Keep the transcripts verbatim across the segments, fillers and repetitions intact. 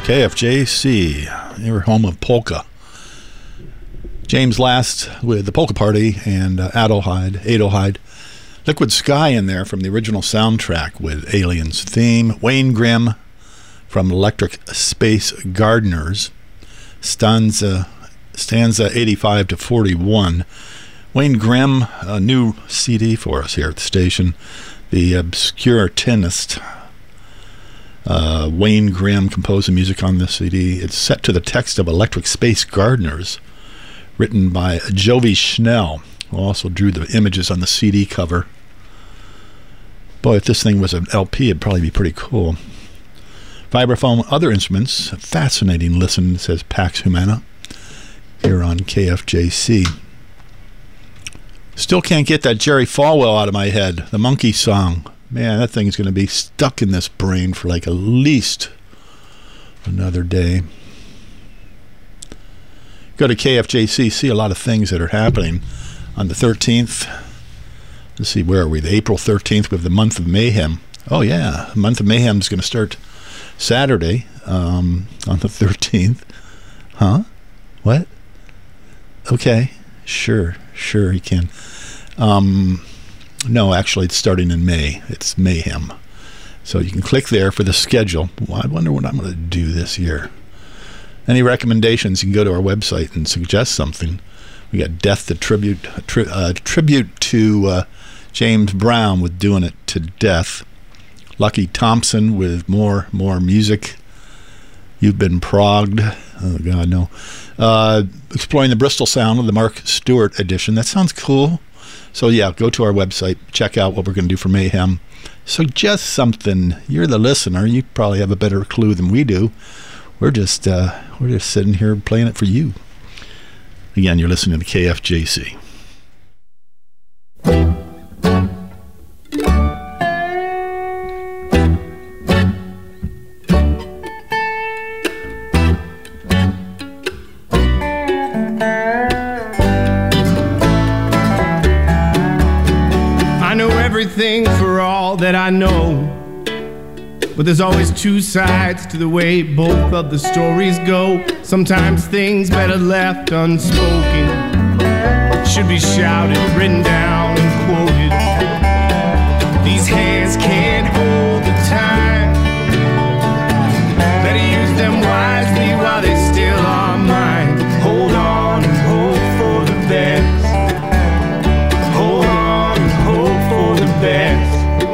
K F J C, your home of polka. James Last with the Polka Party and uh, Adelheid, Adelheid. Liquid Sky in there from the original soundtrack with Aliens theme. Wayne Grimm from Electric Space Gardeners. Stanza, stanza eighty-five to forty-one. Wayne Grimm, a new C D for us here at the station. The obscure tinist. Uh, Wayne Grimm composed the music on this C D. It's set to the text of Electric Space Gardeners, written by Jovi Schnell, who also drew the images on the C D cover. Boy, if this thing was an L P, it'd probably be pretty cool. Vibraphone, other instruments, a fascinating listen, says Pax Humana, here on K F J C. Still can't get that Jerry Falwell out of my head, the Monkey Song. Man, that thing's going to be stuck in this brain for like at least another day. Go to K F J C, see a lot of things that are happening on the thirteenth. Let's see, where are we? The April thirteenth, we have the Month of Mayhem. Oh, yeah, the Month of Mayhem is going to start Saturday um, on the thirteenth. Huh? What? Okay, sure, sure he can. Um... No, actually, it's starting in May. It's Mayhem. So you can click there for the schedule. Well, I wonder what I'm going to do this year. Any recommendations, you can go to our website and suggest something. We got Death the Tribute, tri- uh, tribute to uh, James Brown with Doing It to Death. Lucky Thompson with more, more music. You've Been Progged. Oh, God, no. Uh, exploring the Bristol sound of the Mark Stewart edition. That sounds cool. So, yeah, go to our website, check out what we're going to do for Mayhem. Suggest something. You're the listener. You probably have a better clue than we do. We're just uh, we're just sitting here playing it for you. Again, you're listening to K F J C. Everything for all that I know, but there's always two sides to the way both of the stories go. Sometimes things better left unspoken should be shouted, written down and quoted. These hands can't hold the time, better use them wisely while they still are mine. Hold on and hope for the best. Best.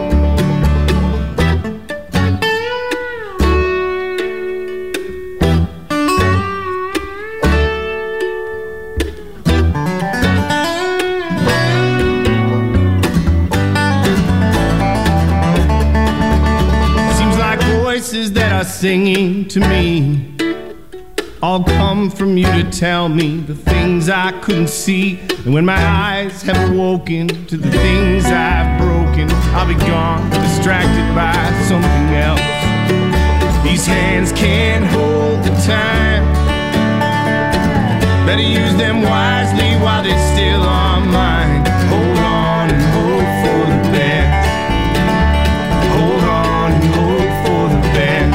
Seems like voices that are singing to me all come from you to tell me the things I couldn't see. And when my eyes have awoken to the things I've broken, I'll be gone, distracted by something else. These hands can't hold the time, better use them wisely while they still are mine. Hold on and hope for the best. Hold on and hope for the best.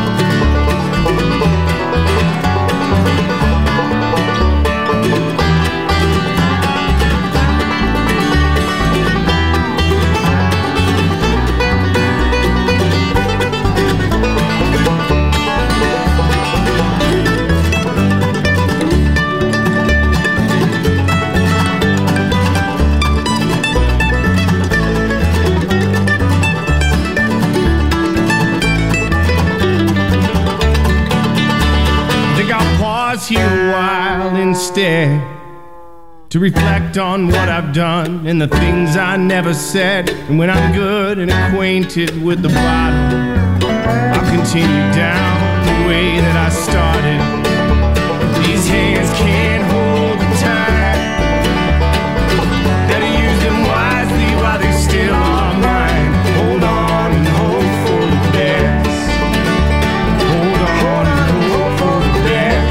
Here a while instead to reflect on what I've done and the things I never said. And when I'm good and acquainted with the bottom, I'll continue down the way that I started. These hands can't hold the time, better use them wisely while they still are mine. Hold on and hope for the best. Hold on and hope for the best.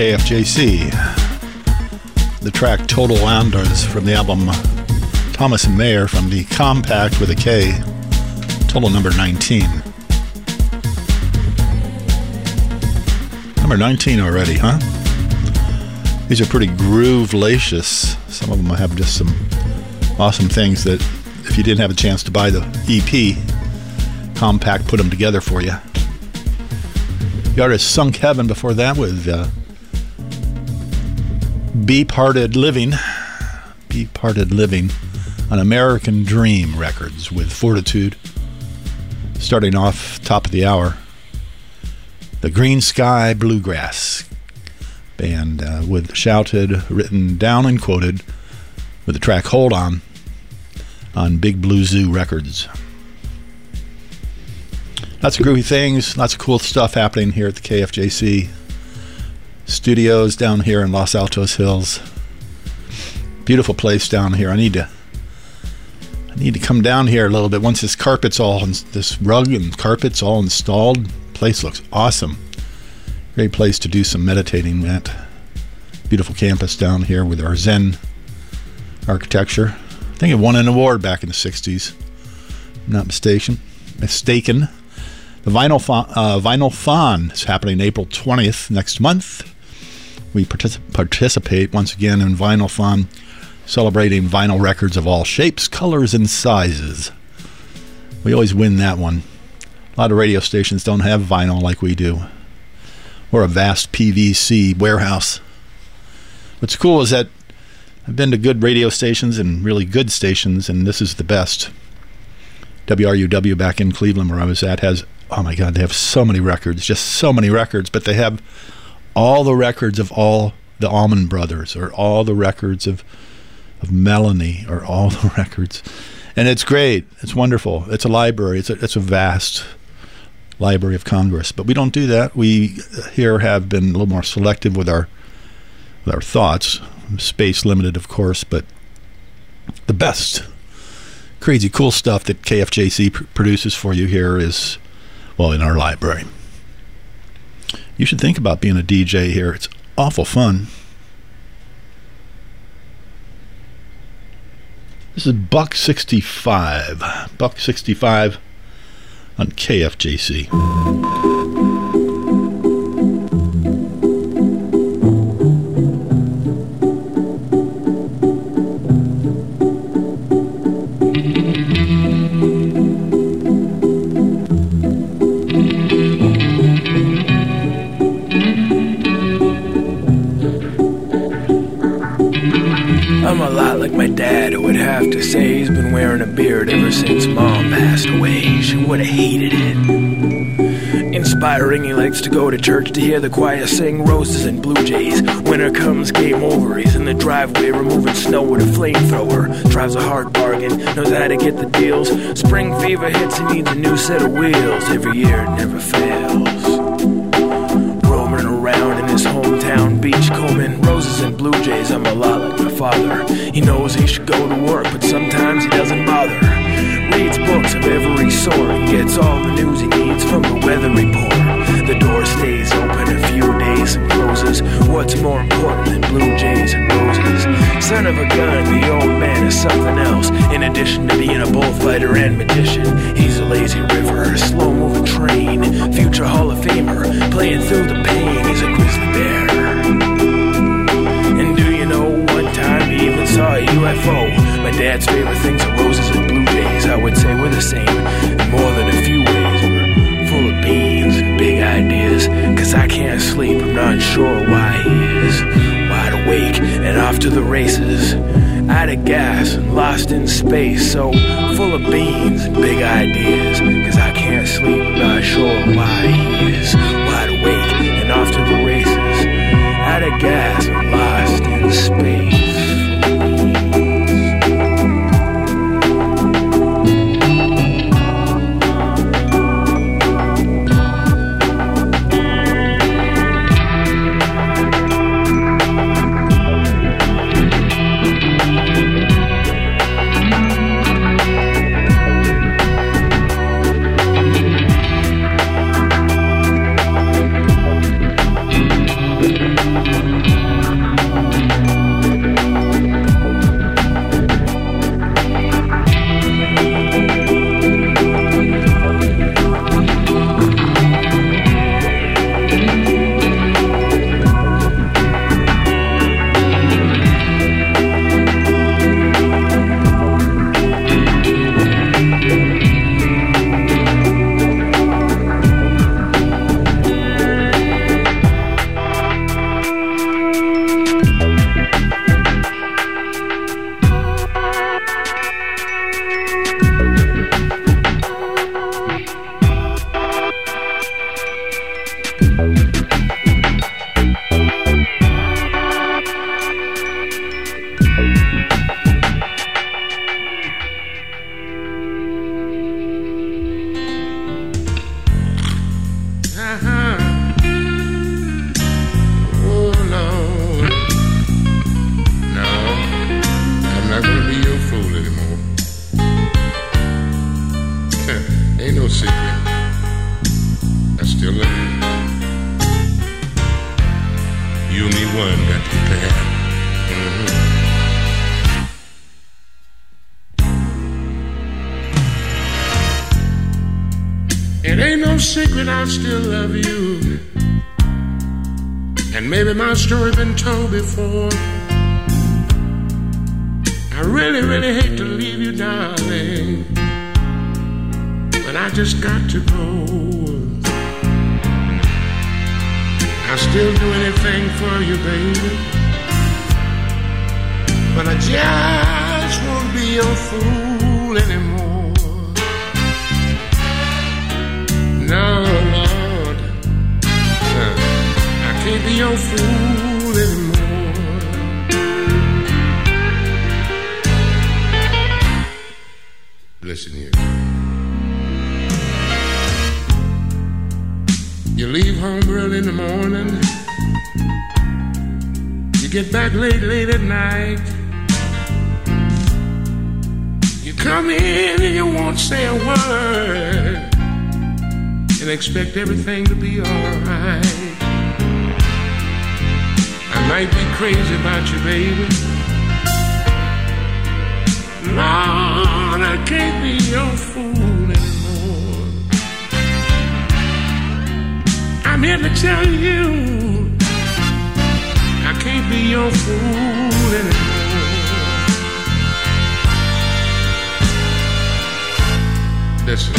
K F J C. The track Total Anders from the album Thomas and Mayer from the Compact with a K, total number nineteen. Number nineteen already, huh? These are pretty groove-lacious. Some of them have just some awesome things that if you didn't have a chance to buy the E P, Compact put them together for you. The artist Sunk Heaven before that with uh, Be-Parted Living. Be-Parted Living on American Dream Records with Fortitude. Starting off top of the hour, the Green Sky Bluegrass Band uh, with Shouted, written down and quoted with the track Hold On on Big Blue Zoo Records. Lots of groovy things, lots of cool stuff happening here at the K F J C studios down here in Los Altos Hills. Beautiful place down here. I need to I need to come down here a little bit once this carpet's all, this rug and carpet's all installed. Place looks awesome. Great place to do some meditating at. Beautiful campus down here with our Zen architecture. I think it won an award back in the sixties. I'm not mistaken. Mistaken. The Vinyl Faun, uh, Vinyl Faun is happening April twentieth next month. We particip- participate once again in Vinyl Faun, celebrating vinyl records of all shapes, colors, and sizes. We always win that one. A lot of radio stations don't have vinyl like we do. We're a vast P V C warehouse. What's cool is that I've been to good radio stations and really good stations, and this is the best. W R U W back in Cleveland where I was at has, oh my God, they have so many records, just so many records, but they have all the records of all the Allman Brothers, or all the records of of Melanie, or all the records. And it's great. It's wonderful. It's a library. It's a, it's a vast Library of Congress. But we don't do that. We here have been a little more selective with our with our thoughts. Space limited, of course, but the best crazy cool stuff that K F J C pr- produces for you here is, well, in our library. You should think about being a D J here. It's awful fun. This is Buck sixty-five. Buck sixty-five on K F J C. I'm a lot like my dad, who would have to say he's been wearing a beard ever since Mom passed away. She would have hated it. Inspiring, he likes to go to church to hear the choir sing Roses and Blue Jays. Winter comes, game over, he's in the driveway removing snow with a flamethrower. Drives a hard bargain, knows how to get the deals. Spring fever hits, he needs a new set of wheels. Every year it never fails. Roaming around in his hometown, beachcombing roses and blue jays. I'm a lot like my father. He knows he should go to work, but sometimes he doesn't bother. Reads books of every sort and gets all the news he needs from the weather report. The door stays open a few days and closes. What's more important than blue jays and roses? Son of a gun, the old man is something else. In addition to being a bullfighter and magician, he's a lazy river, slow-moving train, future Hall of Famer, playing through the pain. He's a grizzly bear. And do you know, one time he even saw a U F O. My dad's favorite things are roses and blue jays. I would say we're the same in more than a few ways. We're full of beans and big ideas. Cause I can't sleep, I'm not sure why he is. Wide awake and off to the races. Out of gas and lost in space. So full of beans and big ideas. Cause I can't sleep, I'm not sure why he is. Wide awake and off to the races. Out of gas and lost in space. secret, I still love you. And maybe my story's been told before. I really, really hate to leave you, darling, but I just got to go. I'll still do anything for you, baby, but I just won't be your fool anymore. No, Lord, I can't be your fool anymore. Listen here. You leave home early in the morning. You get back late, late at night. You come in and you won't say a word and expect everything to be alright. I might be crazy about you, baby. Lord, I can't be your fool anymore. I'm here to tell you, I can't be your fool anymore. Listen,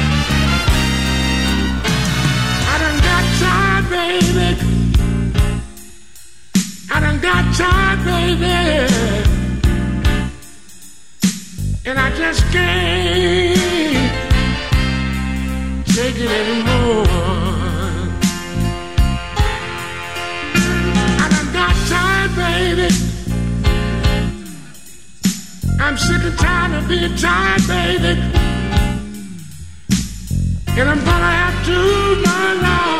I done got tired, baby. I done got tired, baby. And I just can't take it anymore. I done got tired, baby. I'm sick and tired of being tired, baby. And I'm gonna have to, my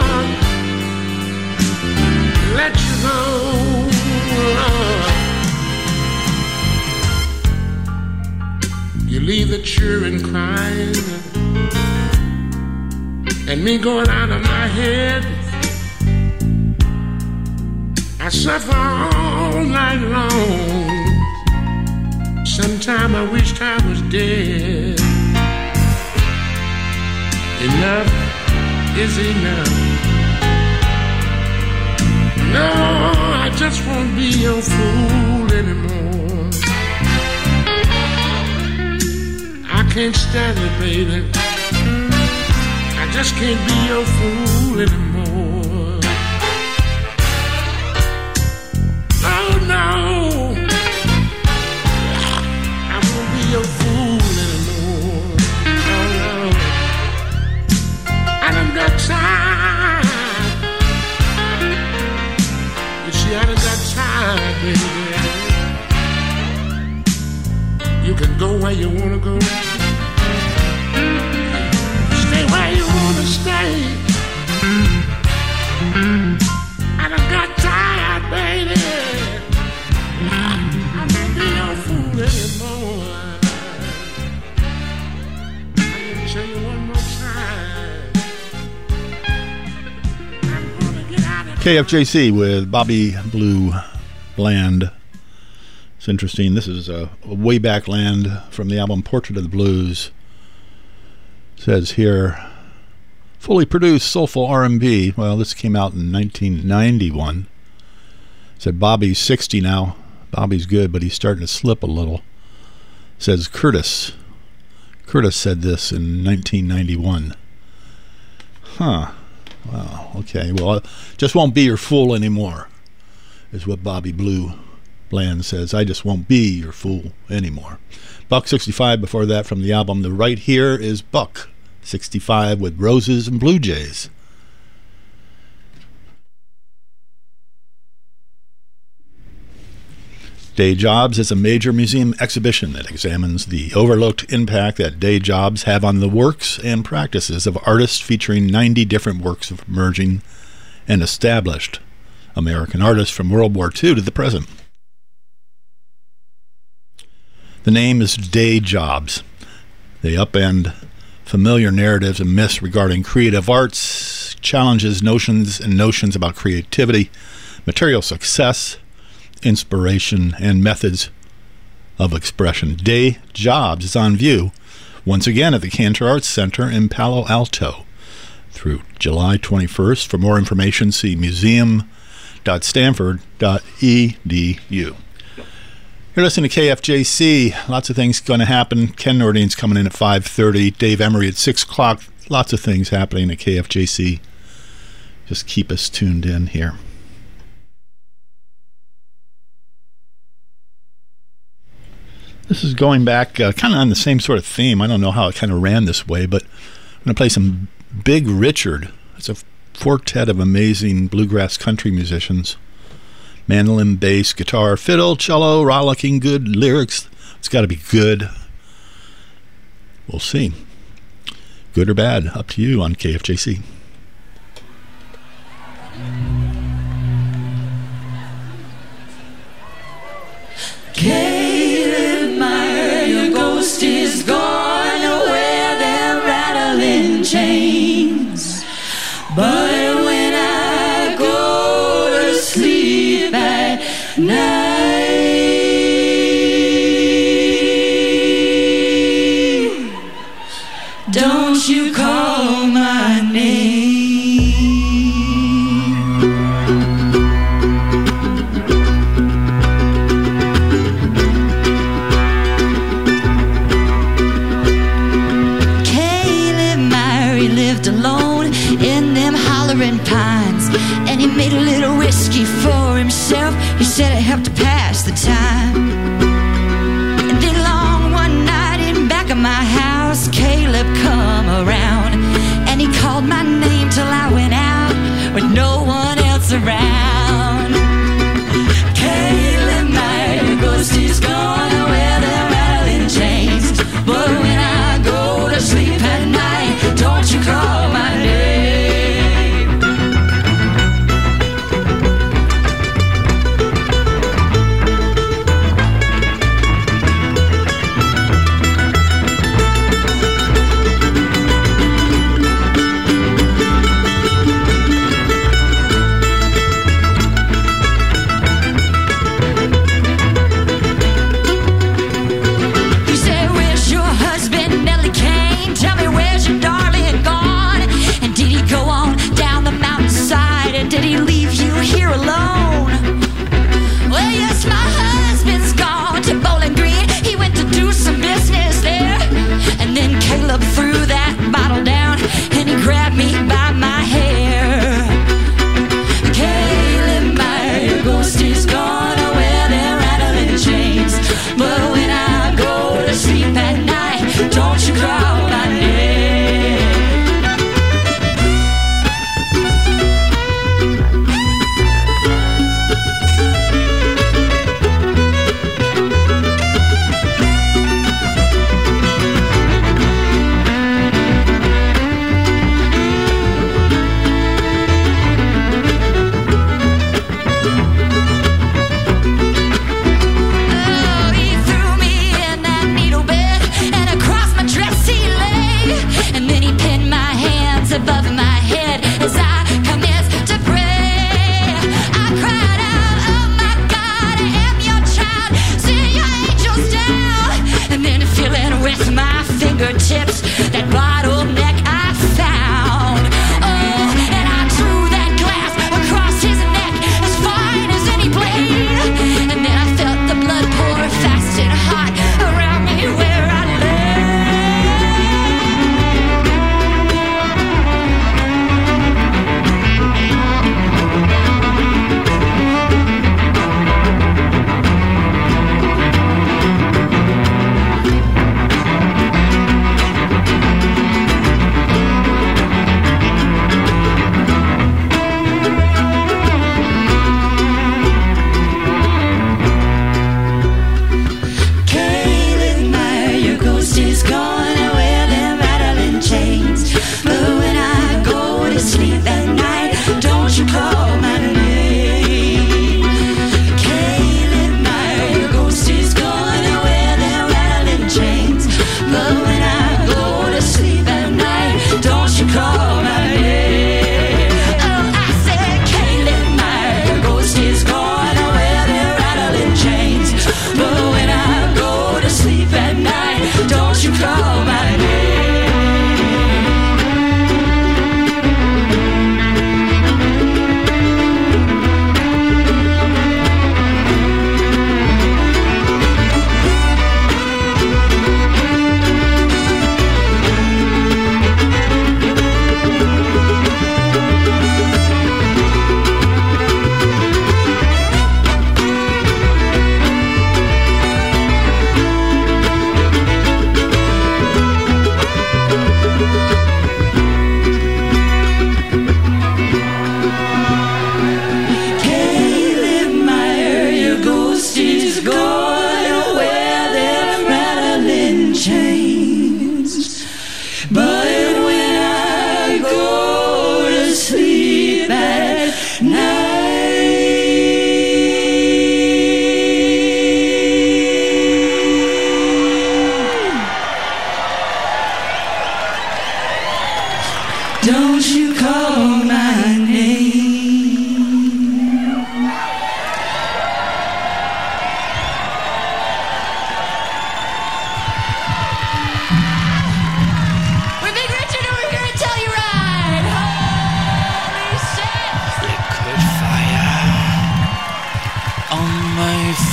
Lord, let you go. You leave the children crying and me going out of my head. I suffer all night long. Sometime I wished I was dead. Enough is enough. No, I just won't be your fool anymore. I can't stand it, baby. I just can't be your fool anymore. Oh no, I won't be your fool anymore. Oh no, I done got tired. You see, I done got tired, baby. You can go where you wanna go. Stay where you wanna stay. I done got tired, baby. I won't be your fool anymore. I'm gonna tell you one more time. I'm gonna get out of K F J C with Bobby Blue Bland. It's interesting. This is a, a way back land from the album Portrait of the Blues. It says here, fully produced soulful R and B. Well, this came out in nineteen ninety-one. It said Bobby's sixty now. Bobby's good, but he's starting to slip a little. It says Curtis. Curtis said this in nineteen ninety-one. Huh. Wow. Okay. Well, just won't be your fool anymore, is what Bobby Blue Bland says. I just won't be your fool anymore. Buck sixty-five before that from the album The Right Here is Buck sixty-five with Roses and Blue Jays. Day Jobs is a major museum exhibition that examines the overlooked impact that day jobs have on the works and practices of artists, featuring ninety different works of emerging and established American artists from World War Two to the present. The name is Day Jobs. They upend familiar narratives and myths regarding creative arts, challenges notions and notions about creativity, material success, inspiration, and methods of expression. Day Jobs is on view once again at the Cantor Arts Center in Palo Alto, through July twenty-first. For more information, see museum dot stanford dot e d u. You're listening to K F J C. Lots of things going to happen. Ken Nordine's coming in at five thirty. Dave Emery at six o'clock. Lots of things happening at K F J C. Just keep us tuned in here. This is going back uh, kind of on the same sort of theme. I don't know how it kind of ran this way, but I'm going to play some Big Richard. It's a quartet of amazing bluegrass country musicians. Mandolin, bass, guitar, fiddle, cello, rollicking, good lyrics. It's got to be good. We'll see. Good or bad, up to you on K F J C. Caleb Meyer, your ghost is gone away, them rattling chains. But when I go to sleep at night, don't you call my name.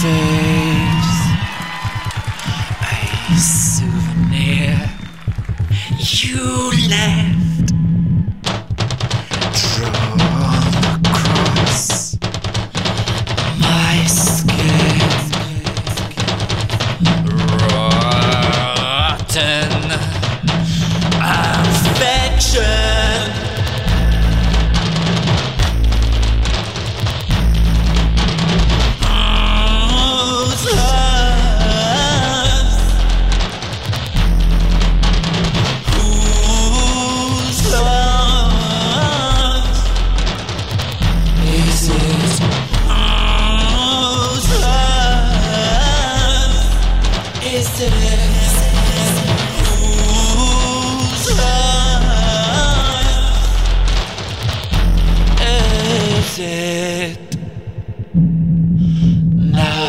face, a souvenir. You left, drawn across my skin, rotten affection. It now.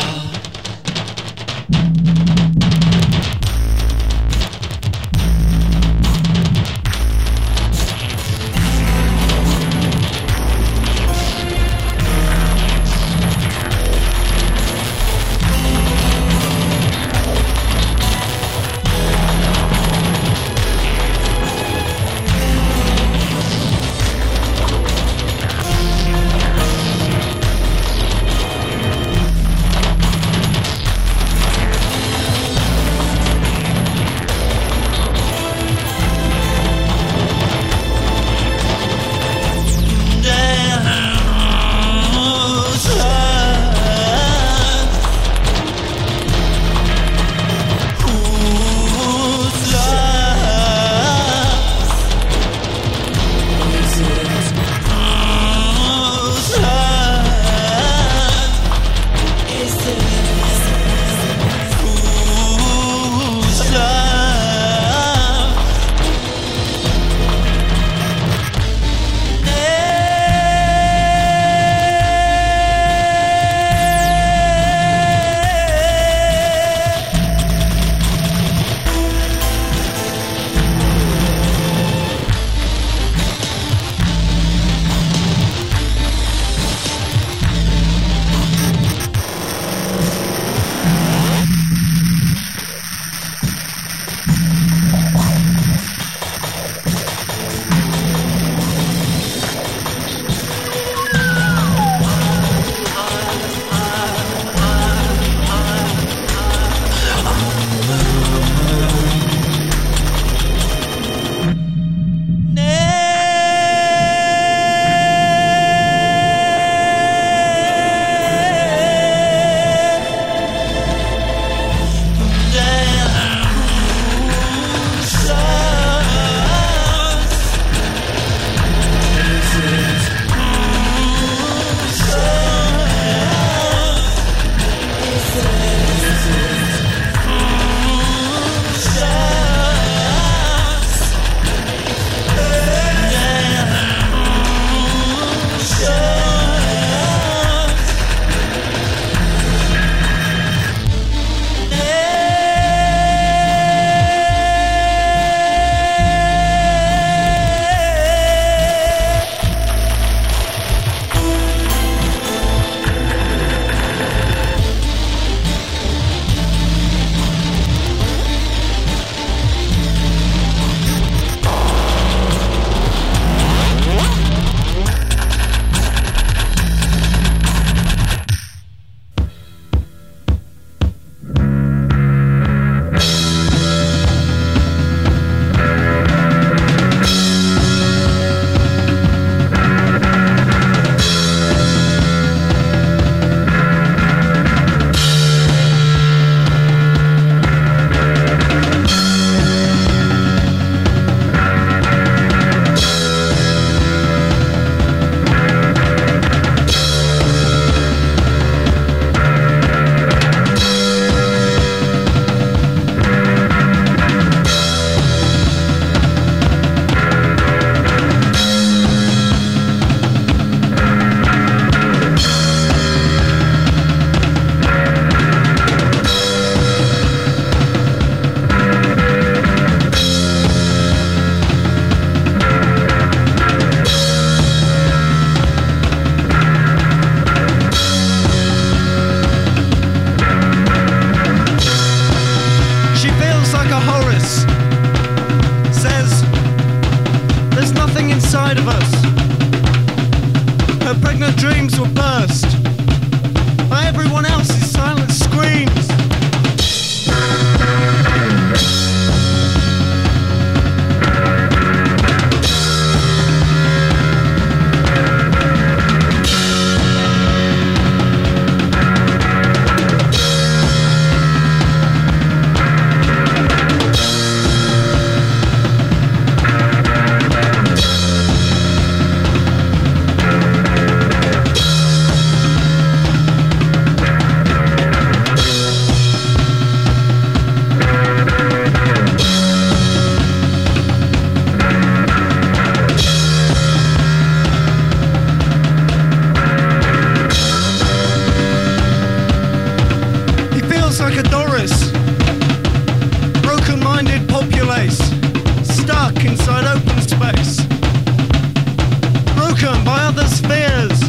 like a Doris, broken-minded populace, stuck inside open space, broken by others' fears.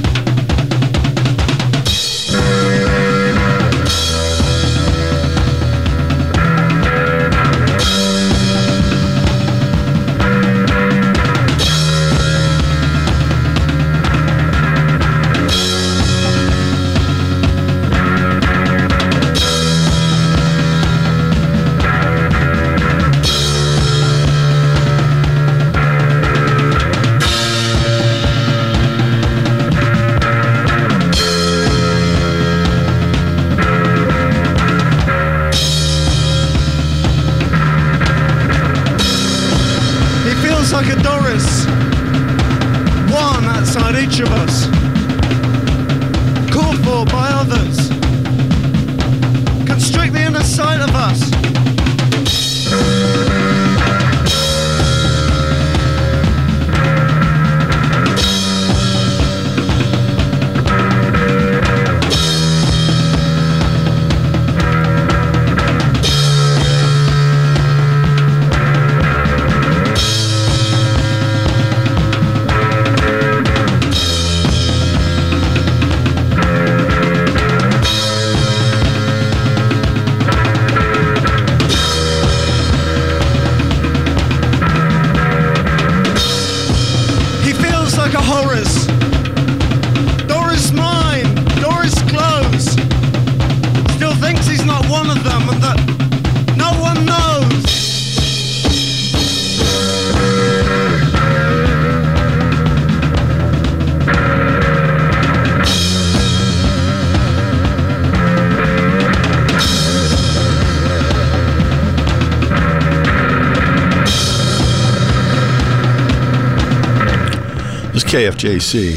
Like a Doris, one outside each of us, called for by others, constrict the inner sight of us. K F J C.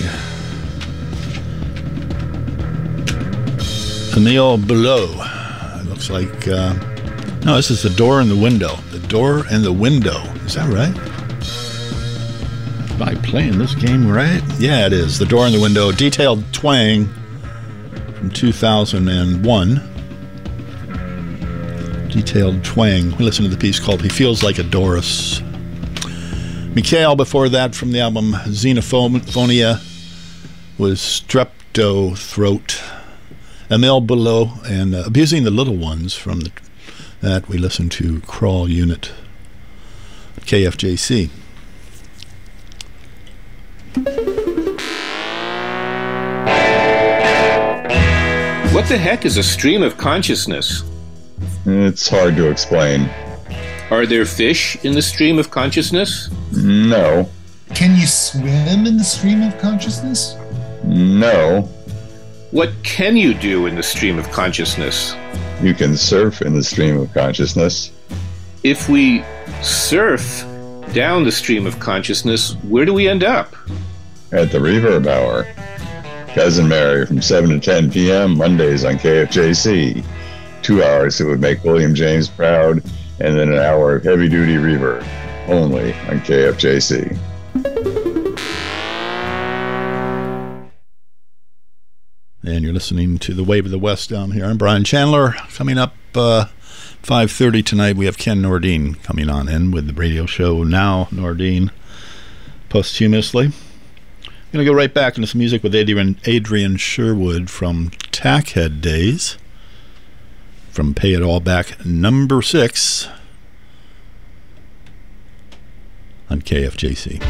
Emile Below. It looks like, uh, no, this is The Door and the Window. The Door and the Window. Is that right? Am I playing this game right? Yeah, it is. The Door and the Window. Detailed Twang from two thousand one. Detailed Twang. We listened to the piece called He Feels Like a Doris. Mikhail before that from the album Xenophonia was Strepto Throat. Emile Below and uh, Abusing the Little Ones from the, that we listened to Crawl Unit. K F J C. What the heck is a stream of consciousness? It's hard to explain. Are there fish in the stream of consciousness? No. Can you swim in the stream of consciousness? No. What can you do in the stream of consciousness? You can surf in the stream of consciousness. If we surf down the stream of consciousness, where do we end up? At the Reverb Hour. Cousin Mary from seven to ten p.m. Mondays on K F J C. Two hours that would make William James proud, and then an hour of heavy-duty reverb, only on K F J C. And you're listening to The Wave of the West down here. I'm Brian Chandler. Coming up uh, five thirty tonight, we have Ken Nordine coming on in with the radio show Now Nordine, posthumously. I'm going to go right back into some music with Adrian, Adrian Sherwood from Tackhead Days, from Pay It All Back number six on K F J C.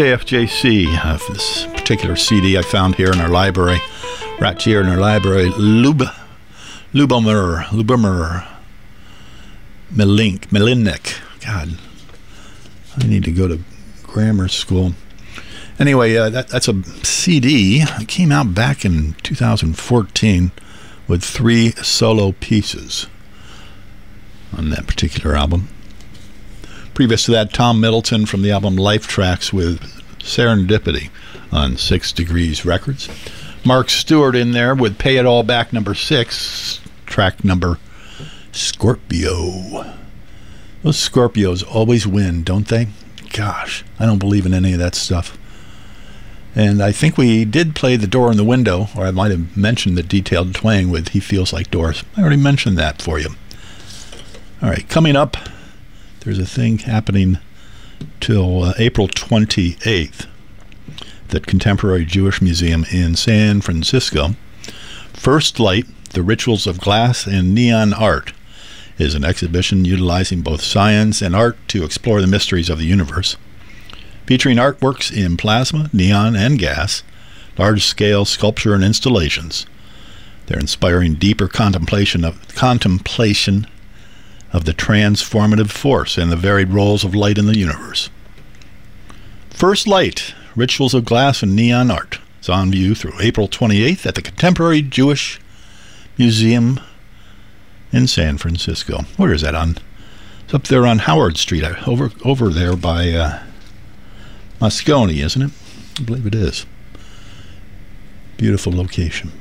K F J C uh, for this particular C D I found here in our library, right here in our library. Lub, Lubomir, Lubomir Melink, Melinek. God, I need to go to grammar school. Anyway, uh, that, that's a C D. It came out back in two thousand fourteen with three solo pieces on that particular album. Previous to that, Tom Middleton from the album Life Tracks with Serendipity on Six Degrees Records. Mark Stewart in there with Pay It All Back number six, track number Scorpio. Those Scorpios always win, don't they? Gosh, I don't believe in any of that stuff. And I think we did play The Door in the Window, or I might have mentioned the detailed twang with He Feels Like Doors. I already mentioned that for you. All right, coming up, there's a thing happening till uh, April twenty-eighth at the Contemporary Jewish Museum in San Francisco. First Light, The Rituals of Glass and Neon Art, is an exhibition utilizing both science and art to explore the mysteries of the universe. Featuring artworks in plasma, neon, and gas, large-scale sculpture and installations. They're inspiring deeper contemplation of contemplation of the transformative force and the varied roles of light in the universe. First Light, Rituals of Glass and Neon Art, is on view through April twenty-eighth at the Contemporary Jewish Museum in San Francisco. Where is that on? It's up there on Howard Street, over over there by uh, Moscone, isn't it? I believe it is. Beautiful location.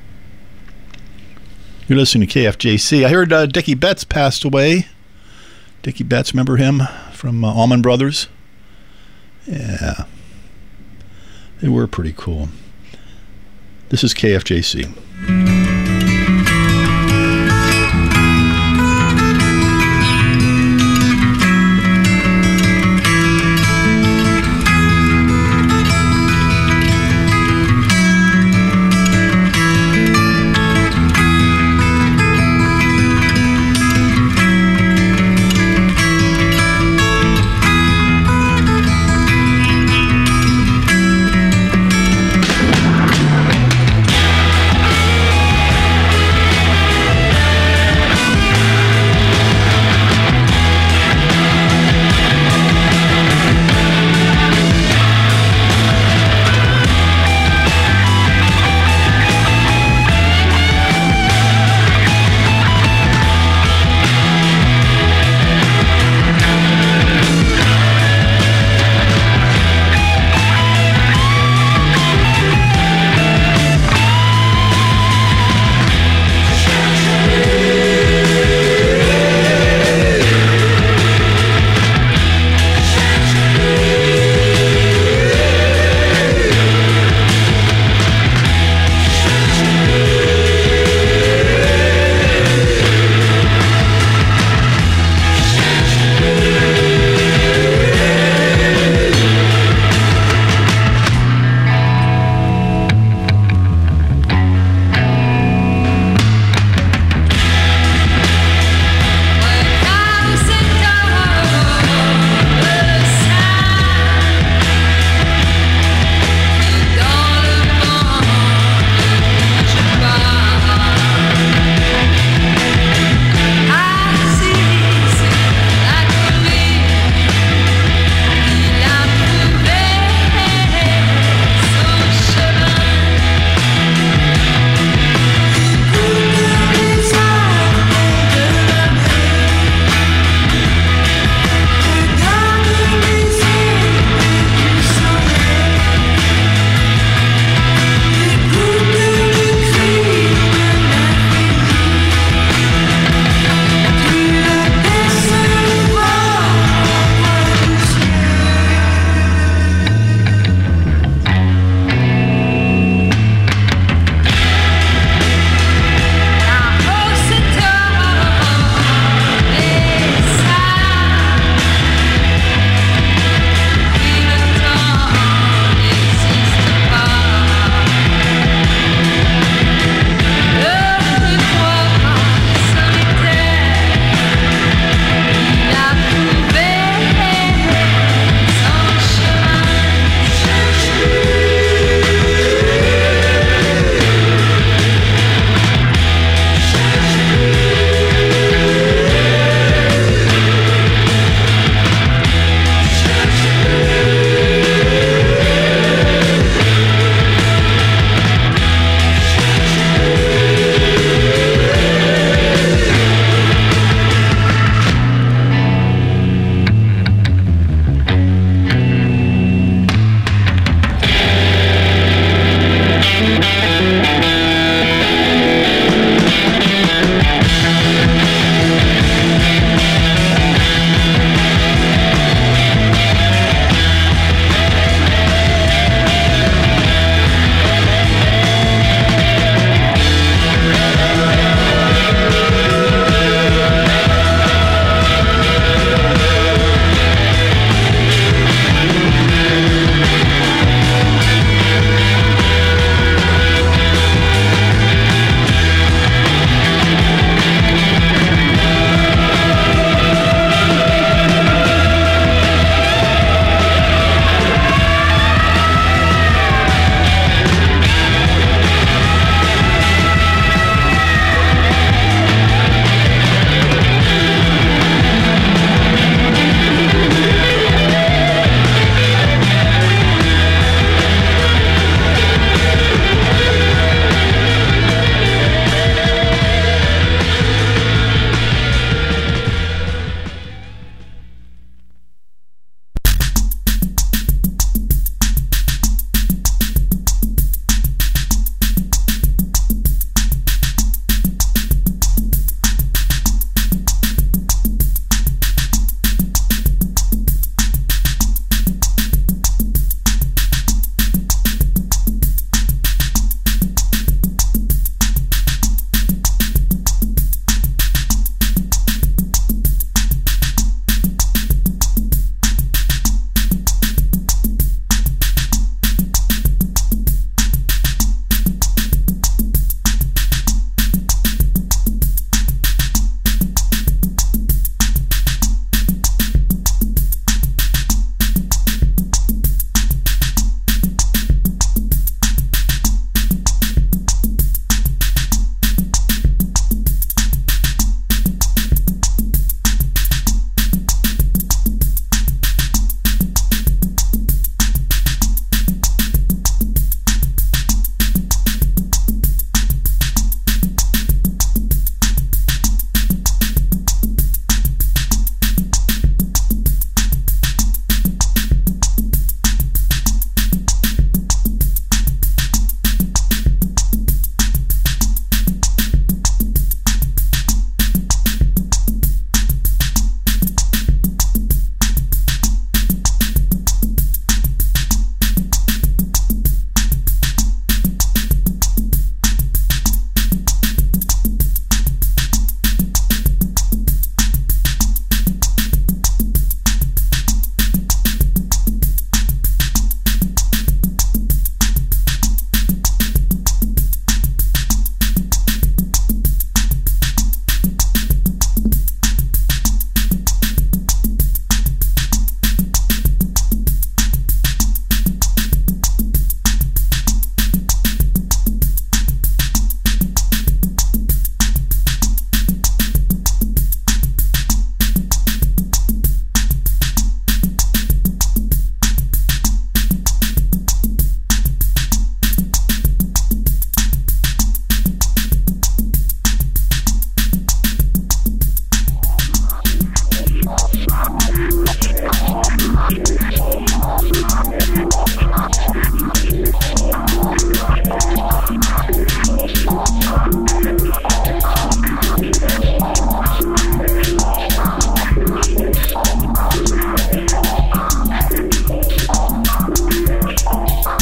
You're listening to K F J C. I heard uh, Dickie Betts passed away. Dickie Betts, remember him from uh, Allman Brothers? Yeah. They were pretty cool. This is K F J C.